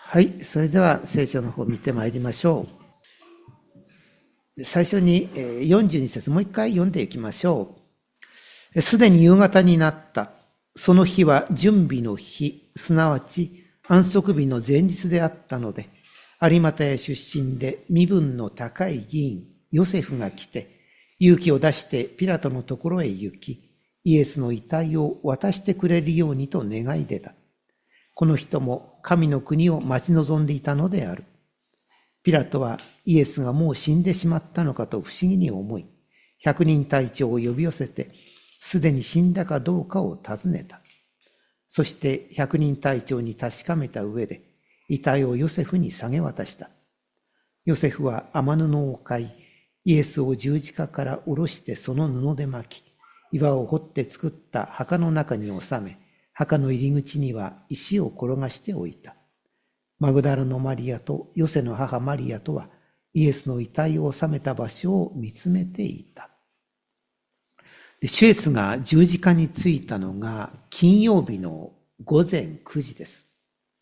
はい、それでは聖書の方を見てまいりましょう。最初に42節もう一回読んでいきましょう。すでに夕方になった。その日は準備の日、すなわち安息日の前日であったので、有股屋出身で身分の高い議員ヨセフが来て、勇気を出してピラトのところへ行き、イエスの遺体を渡してくれるようにと願い出た。この人も神の国を待ち望んでいたのである。ピラトはイエスがもう死んでしまったのかと不思議に思い、百人隊長を呼び寄せて、すでに死んだかどうかを尋ねた。そして百人隊長に確かめた上で、遺体をヨセフに下げ渡した。ヨセフは雨布を買い、イエスを十字架から下ろしてその布で巻き、岩を掘って作った墓の中に収め、墓の入り口には石を転がしておいた。マグダラのマリアとヨセの母マリアとはイエスの遺体を収めた場所を見つめていた。で、主イエスが十字架についたのが金曜日の午前9時です。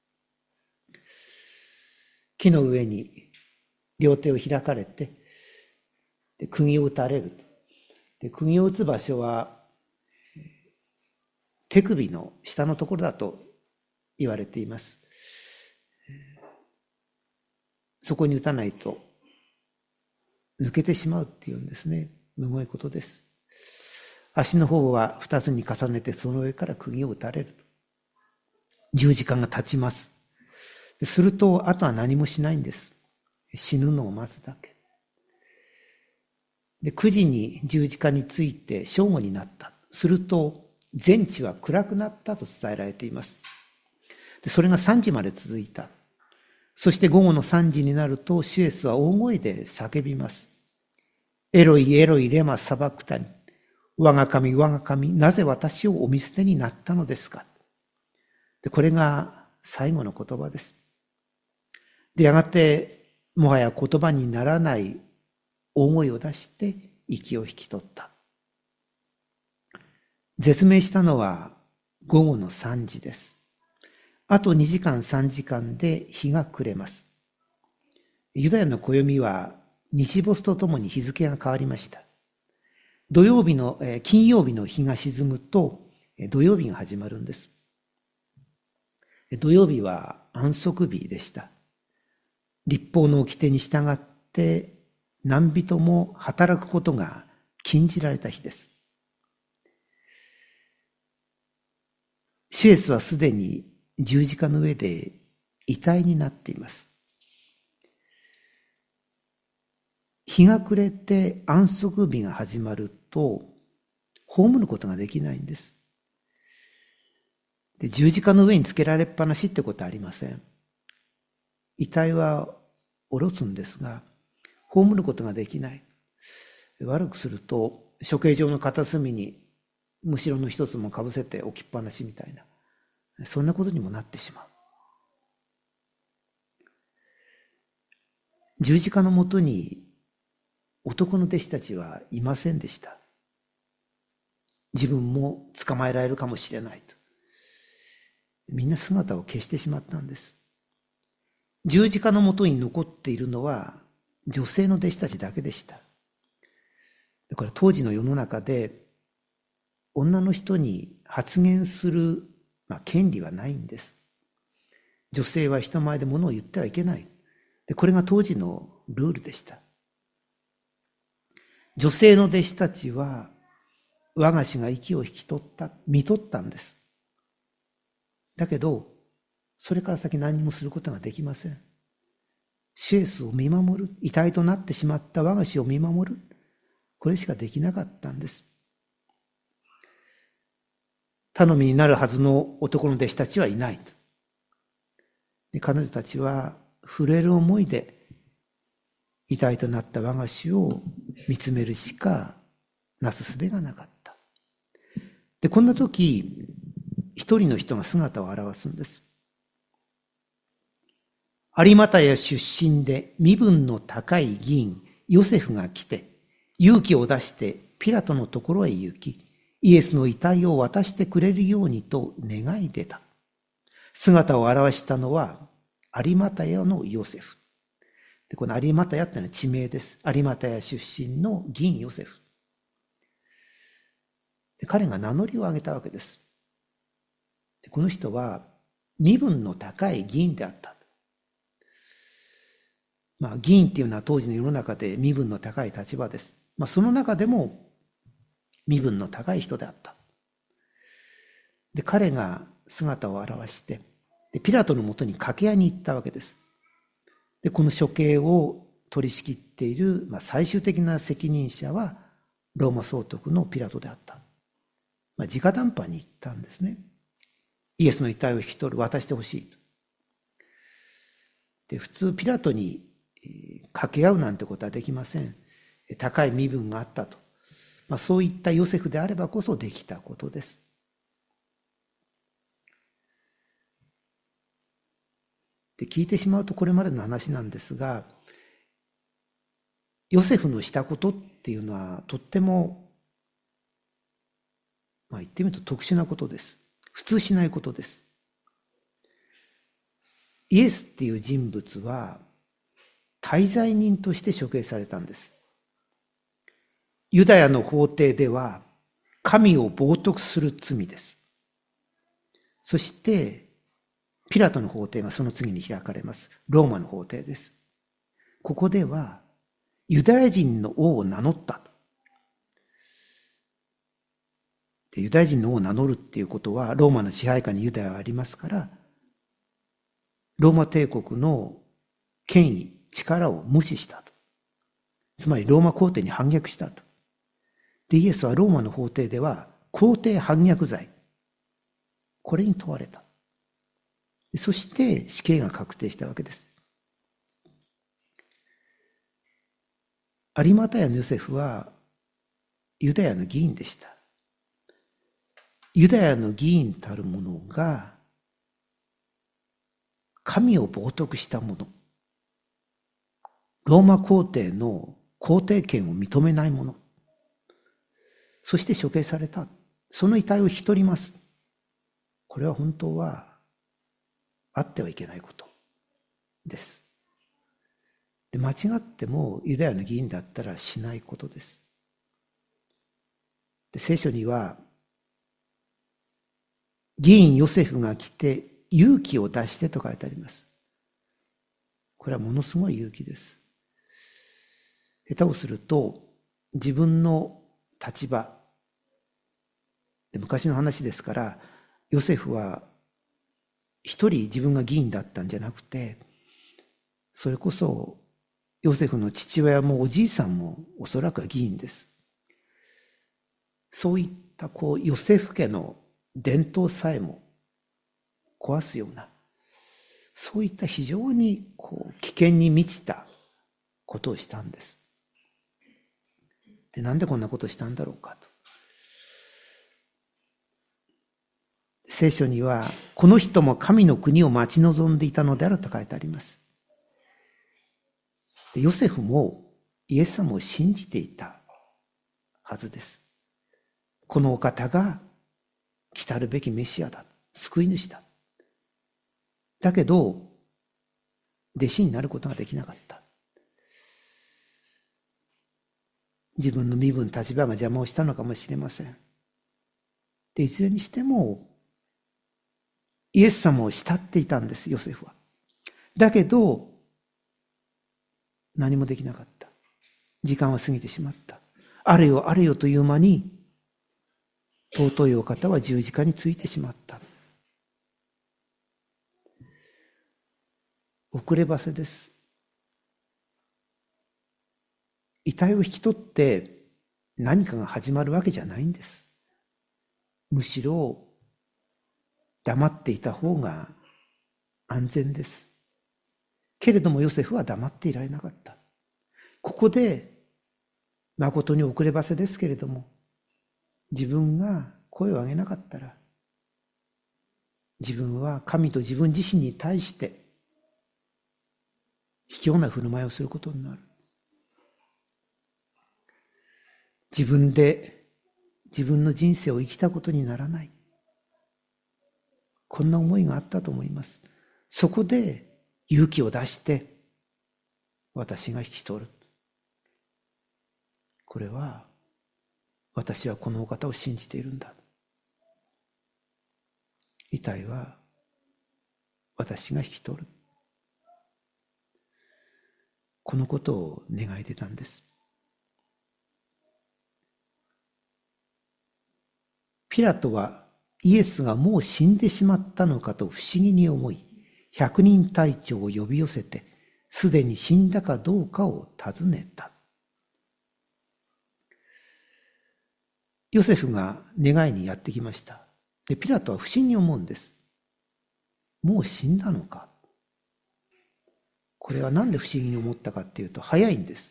木の上に両手を開かれて、で釘を打たれる。で、釘を打つ場所は手首の下のところだと言われています。そこに打たないと抜けてしまうっていうんですね。むごいことです。足の方は二つに重ねてその上から釘を打たれると。十字架が立ちます。するとあとは何もしないんです。死ぬのを待つだけ。で、9時に十字架について正午になった。すると全地は暗くなったと伝えられています。で、それが3時まで続いた。そして午後の3時になると、主イエスは大声で叫びます。エロイエロイレマサバクタニ。我が神我が神、なぜ私をお見捨てになったのですか。で、これが最後の言葉です。で、やがてもはや言葉にならない大声を出して息を引き取った。絶命したのは午後の3時です。あと2時間3時間で日が暮れます。ユダヤの暦は日没とともに日付が変わりました。金曜日の日が沈むと土曜日が始まるんです。土曜日は安息日でした。律法の掟に従って何人も働くことが禁じられた日です。主イエスはすでに十字架の上で遺体になっています。日が暮れて安息日が始まると葬ることができないんです。で、十字架の上につけられっぱなしってことはありません。遺体は下ろすんですが、葬ることができない。悪くすると処刑場の片隅にむしろの一つもかぶせて置きっぱなしみたいな、そんなことにもなってしまう。十字架のもとに男の弟子たちはいませんでした。自分も捕まえられるかもしれないと。みんな姿を消してしまったんです。十字架のもとに残っているのは女性の弟子たちだけでした。だから当時の世の中で女の人に発言する、権利はないんです。女性は人前で物を言ってはいけない。で、これが当時のルールでした。女性の弟子たちは我が師が息を引き取った、見取ったんです。だけど、それから先何もすることができません。主イエスを見守る、遺体となってしまった我が師を見守る、これしかできなかったんです。頼みになるはずの男の弟子たちはいないと。で、彼女たちは震える思いで遺体となった我が師を見つめるしかなすすべがなかった。で、こんな時、一人の人が姿を現すんです。有股屋出身で身分の高い議員ヨセフが来て、勇気を出してピラトのところへ行き、イエスの遺体を渡してくれるようにと願い出た。姿を現したのは有股屋のヨセフ。で、この有股屋ってのは地名です。有股屋出身の議員ヨセフ。で、彼が名乗りを上げたわけです。で、この人は身分の高い議員であった。議員っていうのは当時の世の中で身分の高い立場です。その中でも身分の高い人であった。で、彼が姿を現して、で、ピラトのもとに掛け合いに行ったわけです。で、この処刑を取り仕切っている、最終的な責任者はローマ総督のピラトであった。直談判に行ったんですね。イエスの遺体を引き取る、渡してほしいと。で、普通ピラトに掛け合うなんてことはできません。高い身分があったと。そういったヨセフであればこそできたことです。で、聞いてしまうとこれまでの話なんですが、ヨセフのしたことっていうのはとっても、言ってみると特殊なことです。普通しないことです。イエスっていう人物は大罪人として処刑されたんです。ユダヤの法廷では神を冒涜する罪です。そしてピラトの法廷がその次に開かれます。ローマの法廷です。ここではユダヤ人の王を名乗った。で、ユダヤ人の王を名乗るっていうことはローマの支配下にユダヤはありますから、ローマ帝国の権威、力を無視したと。つまりローマ皇帝に反逆したと。で、イエスはローマの法廷では皇帝反逆罪、これに問われた。そして死刑が確定したわけです。有股屋のヨセフはユダヤの議員でした。ユダヤの議員たる者が神を冒涜した者、ローマ皇帝の皇帝権を認めない者、そして処刑された。その遺体を引き取ります。これは本当はあってはいけないことです。で、間違ってもユダヤの議員だったらしないことです。で、聖書には議員ヨセフが来て勇気を出してと書いてあります。これはものすごい勇気です。下手をすると自分の立場で、昔の話ですからヨセフは一人自分が議員だったんじゃなくて、それこそヨセフの父親もおじいさんもおそらくは議員です。そういったヨセフ家の伝統さえも壊すような、そういった非常に危険に満ちたことをしたんです。で、なんでこんなことをしたんだろうかと。聖書には、この人も神の国を待ち望んでいたのであると書いてあります。で、ヨセフもイエス様を信じていたはずです。このお方が来たるべきメシアだ。救い主だ。だけど、弟子になることができなかった。自分の身分、立場が邪魔をしたのかもしれません。で、いずれにしても、イエス様を慕っていたんです、ヨセフは。だけど、何もできなかった。時間は過ぎてしまった。あれよあれよという間に、尊いお方は十字架についてしまった。遅ればせです。遺体を引き取って何かが始まるわけじゃないんです。むしろ黙っていた方が安全です。けれどもヨセフは黙っていられなかった。ここで誠に遅ればせですけれども、自分が声を上げなかったら、自分は神と自分自身に対して卑怯な振る舞いをすることになる。自分で自分の人生を生きたことにならない。こんな思いがあったと思います。そこで勇気を出して私が引き取る。これは私はこのお方を信じているんだ。イタイは私が引き取る。このことを願い出たんです。ピラトはイエスがもう死んでしまったのかと不思議に思い、百人隊長を呼び寄せて、すでに死んだかどうかを尋ねた。ヨセフが願いにやってきました。で、ピラトは不審に思うんです。もう死んだのか。これはなんで不思議に思ったかっていうと、早いんです。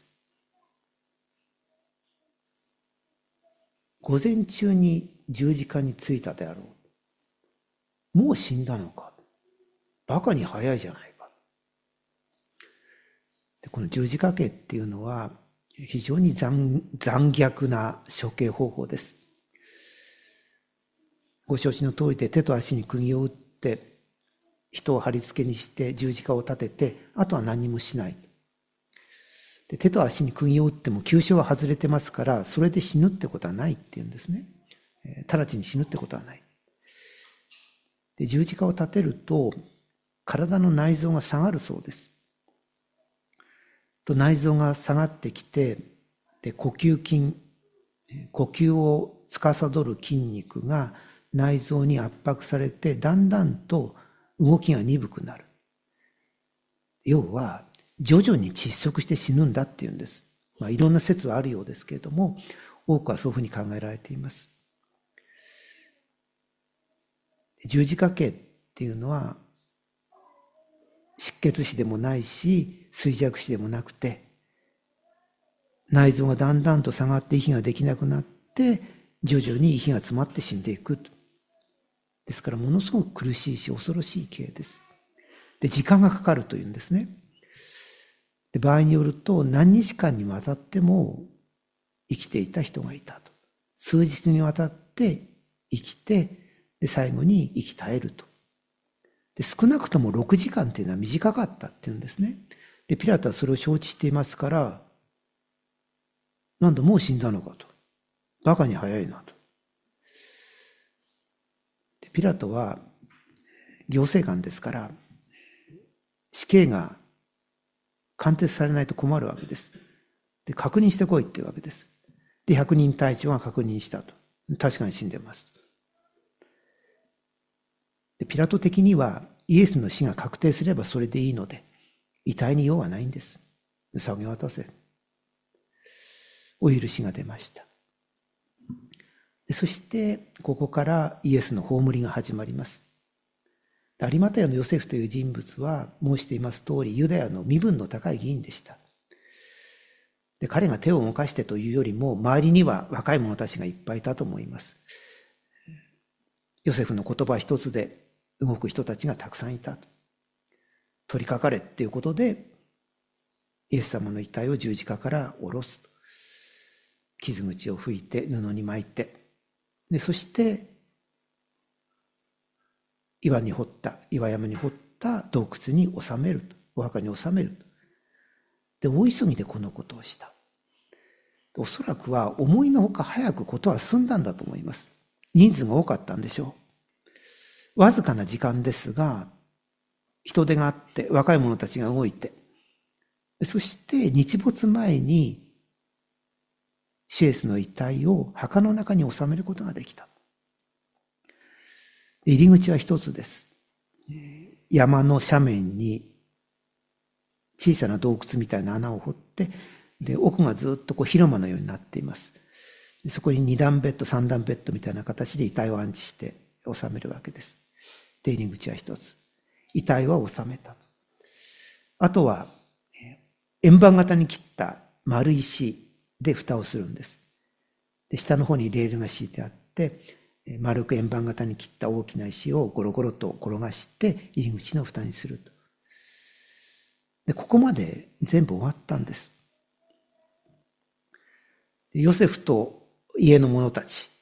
午前中に十字架についたであろう。もう死んだのか。バカに早いじゃないか。で、この十字架刑っていうのは非常に残虐な処刑方法です。ご承知の通りで、手と足に釘を打って人を貼り付けにして十字架を立てて、あとは何もしない。で、手と足に釘を打っても急所は外れてますから、それで死ぬってことはないっていうんですね。直ちに死ぬってことはない。で、十字架を立てると体の内臓が下がるそうです。と、内臓が下がってきて、で、呼吸を司る筋肉が内臓に圧迫されて、だんだんと動きが鈍くなる。要は徐々に窒息して死ぬんだっていうんです。いろんな説はあるようですけれども、多くはそういうふうに考えられています。十字架刑っていうのは失血死でもないし衰弱死でもなくて、内臓がだんだんと下がって息ができなくなって徐々に息が詰まって死んでいく。ですからものすごく苦しいし恐ろしい刑です。で、時間がかかるというんですね。で、場合によると何日間にわたっても生きていた人がいたと。数日にわたって生きて、で、最後に生き絶えると。で、少なくとも6時間というのは短かったっていうんですね。で、ピラトはそれを承知していますから、なんだもう死んだのかと。バカに早いなと。で、ピラトは行政官ですから、死刑が貫徹されないと困るわけです。で、確認してこいっていうわけです。で、百人隊長が確認したと。確かに死んでます。で、ピラト的にはイエスの死が確定すればそれでいいので、遺体に用はないんです。下げ渡せ。お許しが出ました。で、そしてここからイエスの葬りが始まります。アリマタヤのヨセフという人物は申しています通りユダヤの身分の高い議員でした。で、彼が手を動かしてというよりも周りには若い者たちがいっぱいいたと思います。ヨセフの言葉一つで動く人たちがたくさんいた。取りかかれっていうことでイエス様の遺体を十字架から下ろす。傷口を拭いて布に巻いて、で、そして岩山に掘った洞窟に収めると、お墓に収めると。で、大急ぎでこのことをした。おそらくは思いのほか早くことは済んだんだと思います。人数が多かったんでしょう。わずかな時間ですが、人手があって、若い者たちが動いて、そして日没前にシエスの遺体を墓の中に収めることができた。入り口は一つです。山の斜面に小さな洞窟みたいな穴を掘って、で、奥がずっとこう広間のようになっています。そこに二段ベッド、三段ベッドみたいな形で遺体を安置して収めるわけです。出入り口は一つ。遺体は収めた。あとは、円盤型に切った丸石で蓋をするんです。で、下の方にレールが敷いてあって、丸く円盤型に切った大きな石をゴロゴロと転がして入り口の蓋にすると。で、ここまで全部終わったんです。ヨセフと家の者たち、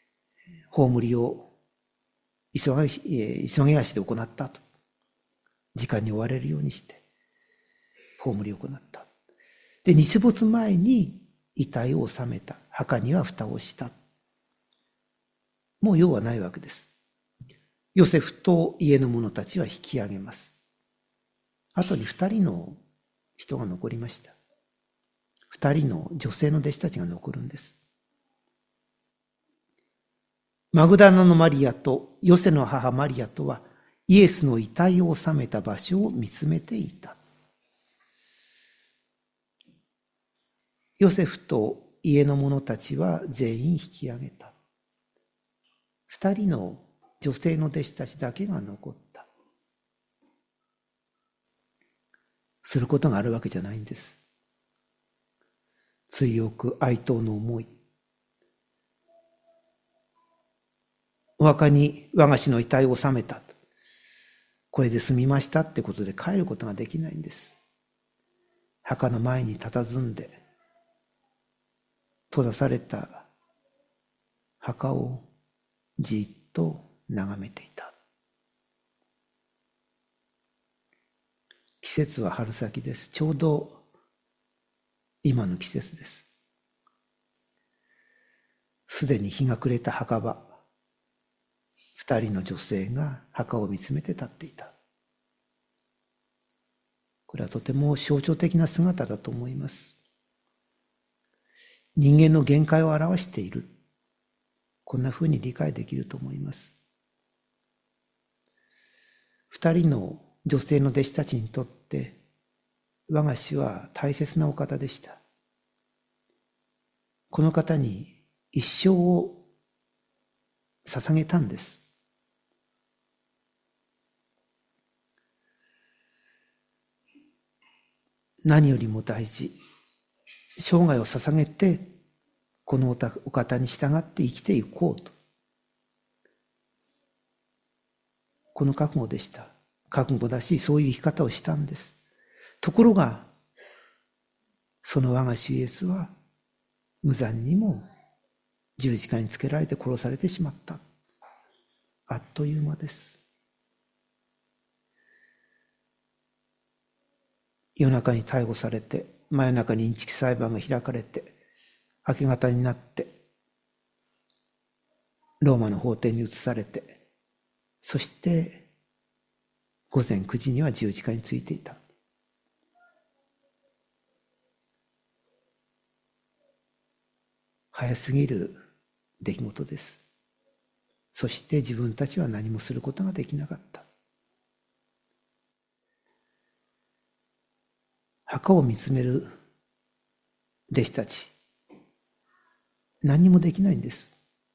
葬りを急ぎ足で行ったと。 時間に追われるようにして葬りを行った。で、日没前に遺体を納めた。墓には蓋をした。もう用はないわけです。ヨセフと家の者たちは引き上げます。後に2人の人が残りました。2人の女性の弟子たちが残るんです。マグダラのマリアとヨセの母マリアとはイエスの遺体を納めた場所を見つめていた。ヨセフと家の者たちは全員引き上げた。2人の女性の弟子たちだけが残った。することがあるわけじゃないんです。追憶哀悼の思い。お墓に我が師の遺体を納めた。これで済みましたってことで帰ることができないんです。墓の前に佇んで、閉ざされた墓をじっと眺めていた。季節は春先です。ちょうど今の季節です。すでに日が暮れた墓場、2人の女性が墓を見つめて立っていた。これはとても象徴的な姿だと思います。人間の限界を表している。こんなふうに理解できると思います。2人の女性の弟子たちにとって我が師は大切なお方でした。この方に一生を捧げたんです。何よりも大事、生涯を捧げてこのお方に従って生きていこうと、この覚悟でした。覚悟だし、そういう生き方をしたんです。ところがその我が主イエスは無残にも十字架につけられて殺されてしまった。あっという間です。夜中に逮捕されて、真夜中にインチキ裁判が開かれて、明け方になってローマの法廷に移されて、そして午前9時には十字架についていた。早すぎる出来事です。そして自分たちは何もすることができなかった。墓を見つめる弟子たち、何もできないんです。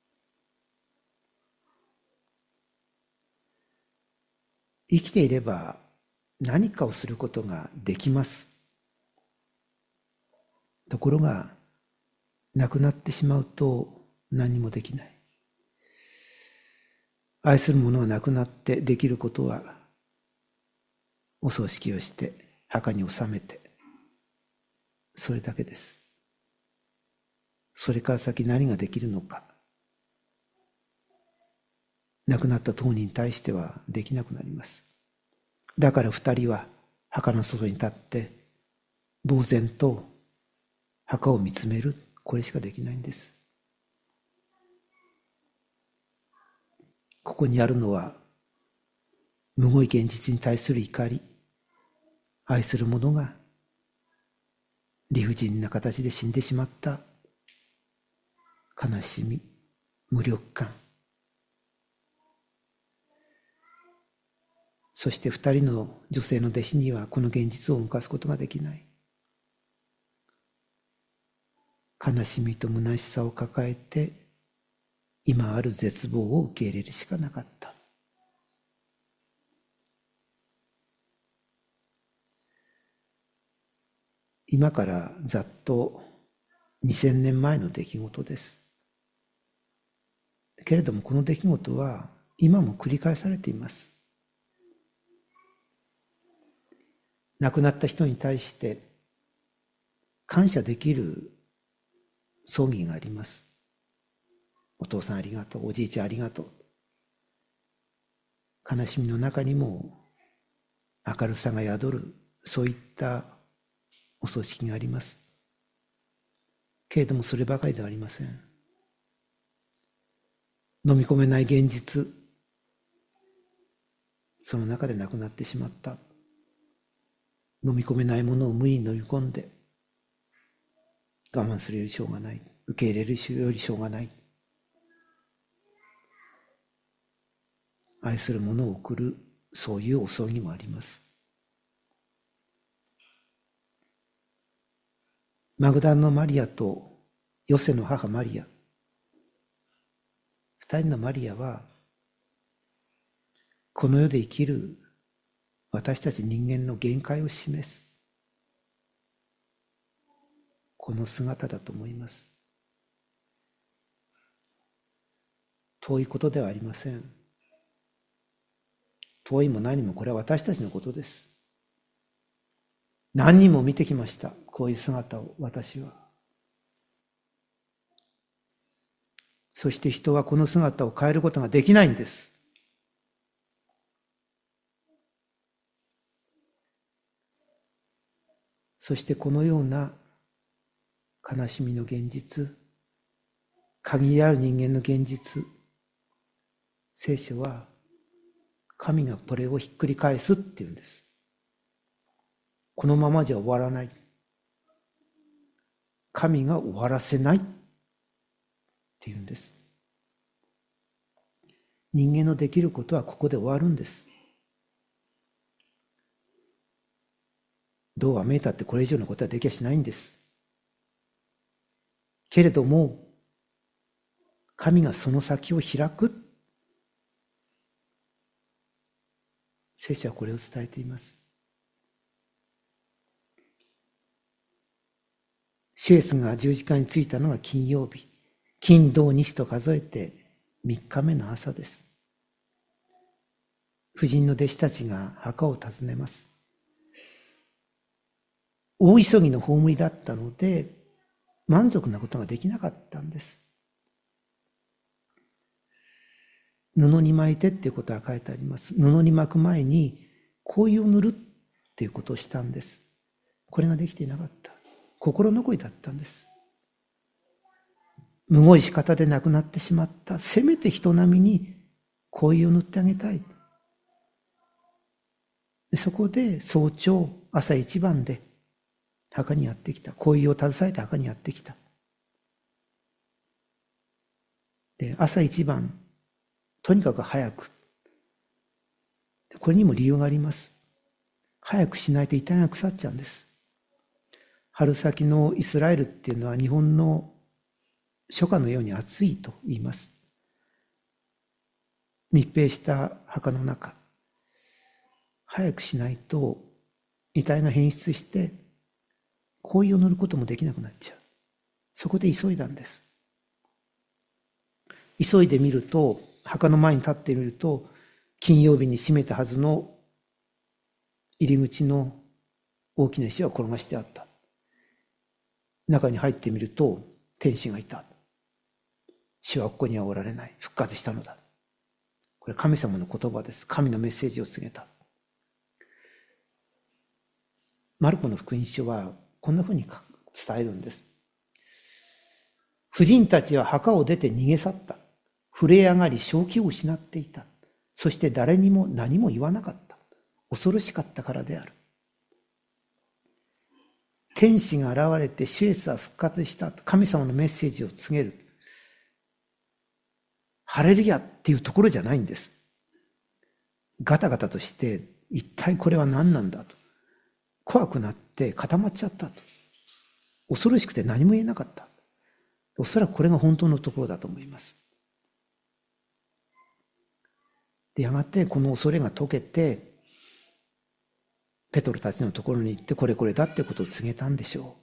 生きていれば何かをすることができます。ところが亡くなってしまうと何もできない。愛する者が亡くなってできることは、お葬式をして墓に納めて、それだけです。それから先何ができるのか、亡くなった当人に対してはできなくなります。だから2人は墓の外に立って呆然と墓を見つめる、これしかできないんです。ここにあるのはむごい現実に対する怒り、愛する者が理不尽な形で死んでしまった悲しみ、無力感、そして2人の女性の弟子にはこの現実を動かすことができない。悲しみと虚しさを抱えて今ある絶望を受け入れるしかなかった。今からざっと2000年前の出来事です。けれどもこの出来事は今も繰り返されています。亡くなった人に対して感謝できる葬儀があります。お父さんありがとう、おじいちゃんありがとう。悲しみの中にも明るさが宿る、そういったお葬式があります。けれどもそればかりではありません。飲み込めない現実、その中で亡くなってしまった。飲み込めないものを無理に飲み込んで、我慢するよりしょうがない。受け入れるよりしょうがない。愛する者を送る、そういうお葬儀もあります。マグダラのマリアとヨセの母マリア、二人のマリアは、この世で生きる私たち人間の限界を示す、この姿だと思います。遠いことではありません。遠いも何もこれは私たちのことです。何人も見てきました。こういう姿を私は。そして人はこの姿を変えることができないんです。そしてこのような悲しみの現実、限りある人間の現実、聖書は神がこれをひっくり返すっていうんです。このままじゃ終わらない。神が終わらせないっていうんです。人間のできることはここで終わるんです。どうあめいたってこれ以上のことはできやしないんです。けれども、神がその先を開く。聖書はこれを伝えています。主イエスが十字架についたのが金曜日。金土日と数えて3日目の朝です。婦人の弟子たちが墓を訪ねます。大急ぎの葬りだったので、満足なことができなかったんです。布に巻いてっていうことは書いてあります。布に巻く前に香油を塗るっていうことをしたんです。これができていなかった。心残りだったんです。むごい仕方で亡くなってしまった。せめて人並みに香油を塗ってあげたい。そこで早朝朝一番で墓にやってきた。香油を携えて墓にやってきた。で、朝一番、とにかく早く。これにも理由があります。早くしないと遺体が腐っちゃうんです。春先のイスラエルっていうのは日本の初夏のように暑いと言います。密閉した墓の中。早くしないと遺体が変質して香油を塗ることもできなくなっちゃう。そこで急いだんです。急いでみると、墓の前に立ってみると、金曜日に閉めたはずの入り口の大きな石は転がしてあった。中に入ってみると、天使がいた。主はここにはおられない。復活したのだ。これ神様の言葉です。神のメッセージを告げた。マルコの福音書はこんなふうに伝えるんです。婦人たちは墓を出て逃げ去った。震え上がり正気を失っていた。そして誰にも何も言わなかった。恐ろしかったからである。天使が現れて主イエスは復活したと神様のメッセージを告げる。ハレルヤっていうところじゃないんです。ガタガタとして一体これは何なんだと。怖くなって固まっちゃったと。恐ろしくて何も言えなかった。おそらくこれが本当のところだと思います。で、やがてこの恐れが解けて、ペトロたちのところに行ってこれこれだってことを告げたんでしょ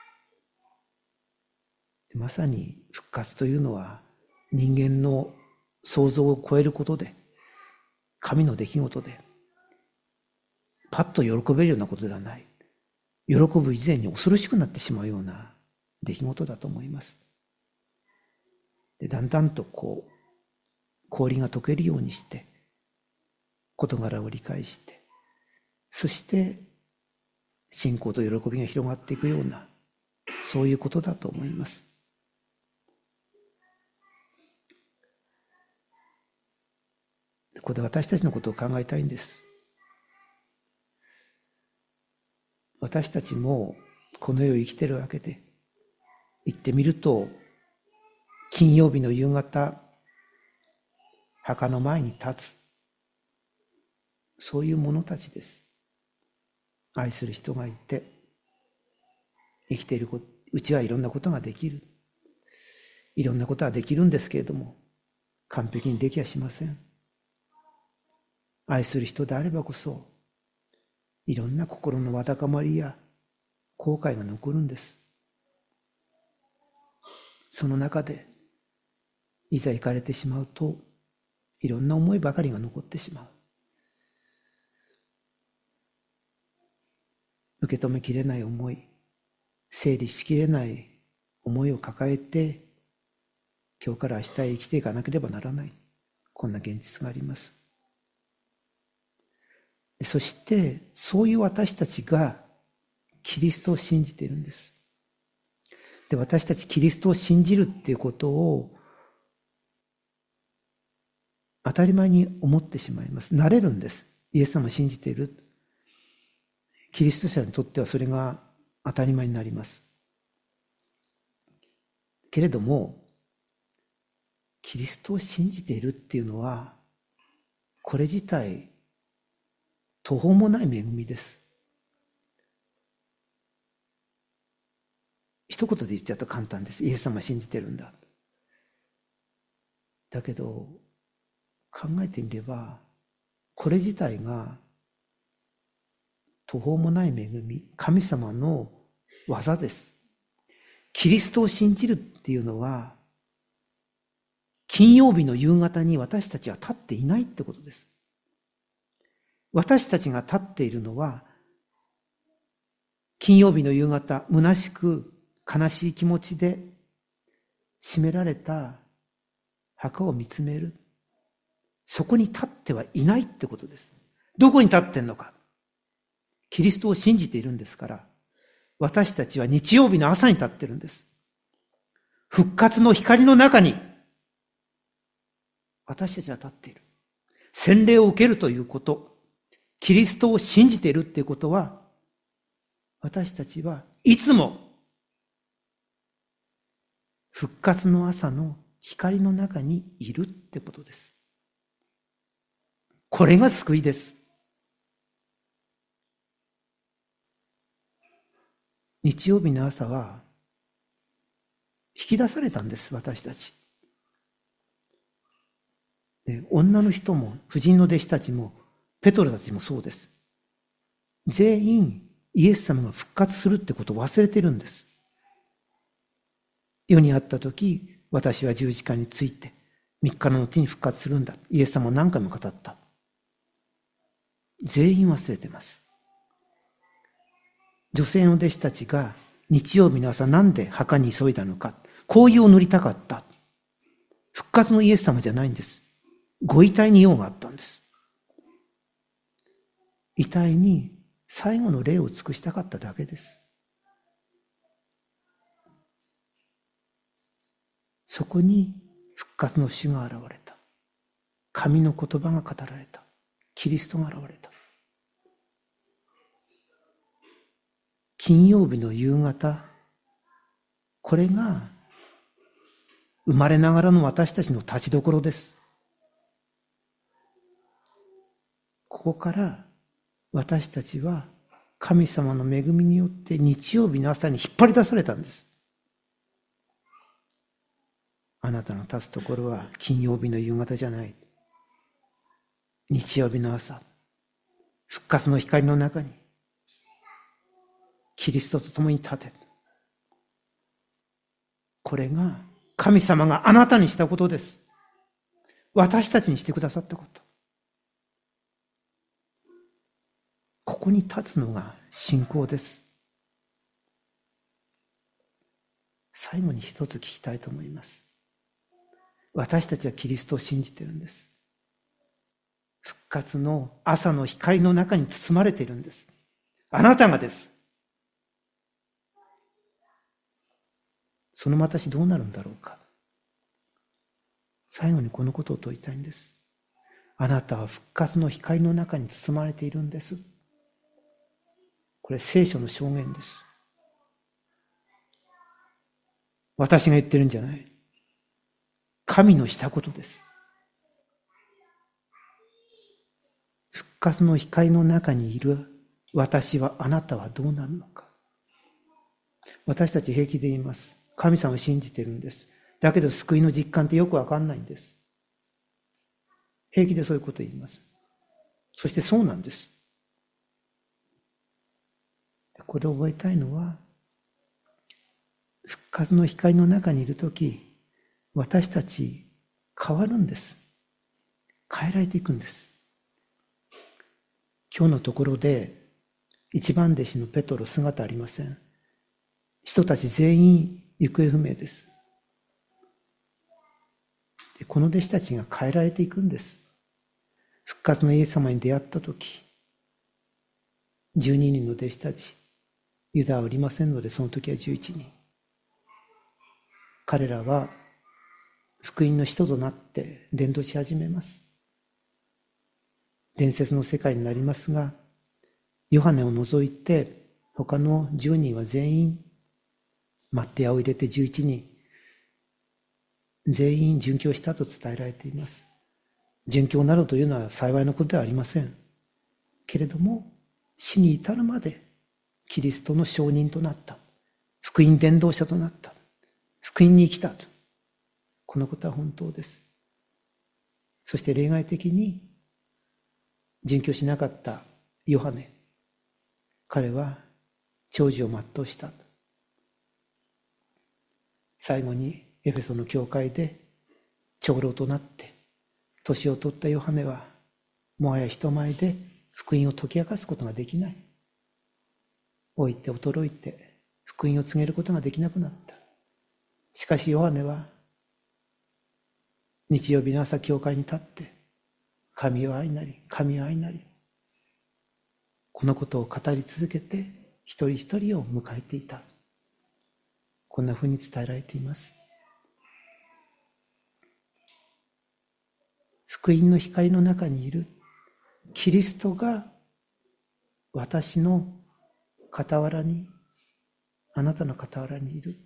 う。まさに復活というのは人間の想像を超えることで、神の出来事で、パッと喜べるようなことではない。喜ぶ以前に恐ろしくなってしまうような出来事だと思います。で、だんだんと氷が溶けるようにして、事柄を理解して、 そして信仰と喜びが広がっていくような、そういうことだと思います。ここで私たちのことを考えたいんです。私たちもこの世を生きてるわけで、言ってみると金曜日の夕方、墓の前に立つ、そういう者たちです。愛する人がいて、生きているうちはいろんなことができる。いろんなことはできるんですけれども、完璧にできはしません。愛する人であればこそ、いろんな心のわだかまりや後悔が残るんです。その中で、いざ行かれてしまうと、いろんな思いばかりが残ってしまう。受け止めきれない思い、整理しきれない思いを抱えて、今日から明日へ生きていかなければならない。こんな現実があります。そして、そういう私たちがキリストを信じているんです。で、私たちキリストを信じるっていうことを当たり前に思ってしまいます。慣れるんです。イエス様を信じている。キリスト者にとってはそれが当たり前になります。けれども、キリストを信じているっていうのは、これ自体、途方もない恵みです。一言で言っちゃうと簡単です。イエス様を信じてるんだ。だけど、考えてみれば、これ自体が途方もない恵み、神様の技です。キリストを信じるっていうのは、金曜日の夕方に私たちは立っていないってことです。私たちが立っているのは、金曜日の夕方、虚しく悲しい気持ちで閉められた墓を見つめる。そこに立ってはいないってことです。どこに立ってんのか。キリストを信じているんですから、私たちは日曜日の朝に立ってるんです。復活の光の中に、私たちは立っている。洗礼を受けるということ、キリストを信じているっていうことは、私たちはいつも復活の朝の光の中にいるってことです。これが救いです。日曜日の朝は引き出されたんです、私たち。女の人も婦人の弟子たちもペトロたちもそうです。全員イエス様が復活するってことを忘れてるんです。世にあった時、私は十字架について3日の後に復活するんだ。イエス様は何回も語った。全員忘れてます。女性の弟子たちが日曜日の朝なんで墓に急いだのか。香油を塗りたかった。復活のイエス様じゃないんです。ご遺体に用があったんです。遺体に最後の礼を尽くしたかっただけです。そこに復活の主が現れた。神の言葉が語られた。キリストが現れた。金曜日の夕方、これが生まれながらの私たちの立ちどころです。ここから私たちは神様の恵みによって日曜日の朝に引っ張り出されたんです。あなたの立つところは金曜日の夕方じゃない。日曜日の朝、復活の光の中にキリストと共に立て。これが神様があなたにしたことです。私たちにしてくださったこと。ここに立つのが信仰です。最後に一つ聞きたいと思います。私たちはキリストを信じているんです。 復活の朝の光の中に包まれているんです。あなたがです。その私どうなるんだろうか。最後にこのことを問いたいんです。あなたは復活の光の中に包まれているんです。これ聖書の証言です。私が言ってるんじゃない。神のしたことです。復活の光の中にいる私は、あなたはどうなるのか。私たち平気で言います。神様を信じてるんです。だけど救いの実感ってよくわかんないんです。平気でそういうことを言います。そしてそうなんです。ここで覚えたいのは、復活の光の中にいるとき、私たち変わるんです。変えられていくんです。今日のところで一番弟子のペトロ姿ありません。人たち全員行方不明です。でこの弟子たちが変えられていくんです。復活のイエス様に出会ったとき、12人の弟子たち、ユダはおりませんので、その時は11人。彼らは福音の使徒となって伝道し始めます。伝説の世界になりますが、ヨハネを除いて他の10人は全員、マッテアを入れて11人、全員殉教したと伝えられています。殉教などというのは幸いなことではありません。けれども、死に至るまでキリストの証人となった。福音伝道者となった。福音に生きたと。このことは本当です。そして例外的に殉教しなかったヨハネ。彼は長寿を全うした。最後にエフェソの教会で長老となって年を取ったヨハネはもはや人前で福音を解き明かすことができない。老いて衰えて福音を告げることができなくなった。しかしヨハネは日曜日の朝教会に立って神は愛なり、神は愛なり、このことを語り続けて一人一人を迎えていた。こんなふうに伝えられています。福音の光の中にいるキリストが私の傍らに、あなたの傍らにいる。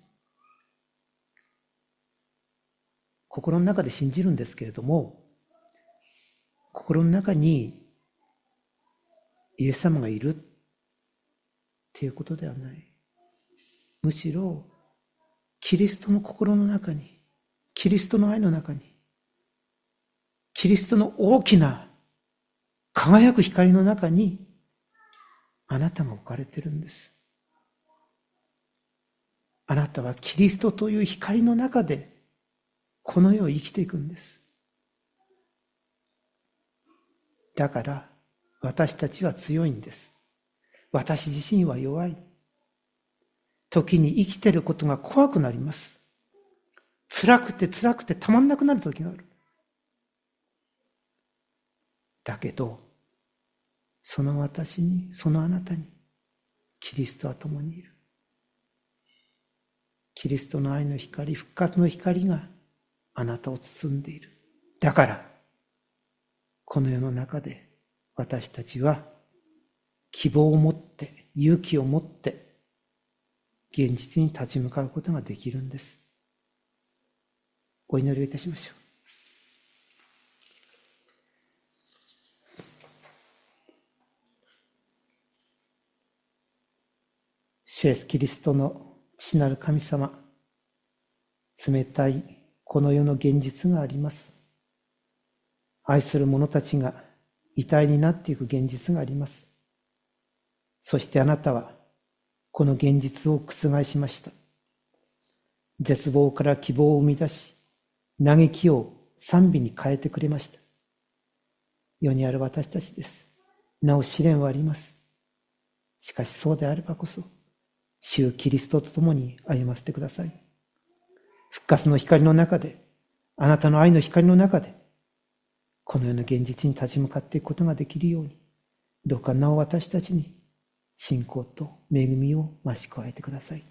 心の中で信じるんですけれども、心の中にイエス様がいるっていうことではない。むしろキリストの心の中に、キリストの愛の中に、キリストの大きな輝く光の中にあなたが置かれているんです。あなたはキリストという光の中でこの世を生きていくんです。だから私たちは強いんです。私自身は弱い。時に生きていることが怖くなります。辛くて辛くてたまんなくなる時がある。だけど、その私に、そのあなたに、キリストは共にいる。キリストの愛の光、復活の光があなたを包んでいる。だから、この世の中で私たちは希望を持って、勇気を持って、現実に立ち向かうことができるんです。お祈りをいたしましょう。主イエスキリストの父なる神様、冷たいこの世の現実があります。愛する者たちが遺体になっていく現実があります。そしてあなたはこの現実を覆しました。絶望から希望を生み出し、嘆きを賛美に変えてくれました。世にある私たちです。なお試練はあります。しかしそうであればこそ、主キリストと共に歩ませてください。復活の光の中で、あなたの愛の光の中で、 このような現実に立ち向かっていくことができるように、どうかなお私たちに信仰と恵みを増し加えてください。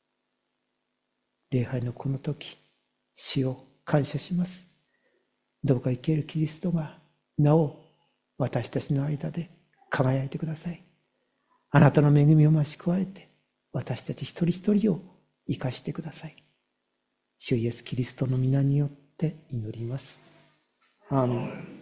礼拝のこの時、主を感謝します。どうか生けるキリストがなお私たちの間で輝いてください。あなたの恵みを増し加えて、私たち一人一人を生かしてください。主イエスキリストの皆によって祈ります。アーメン。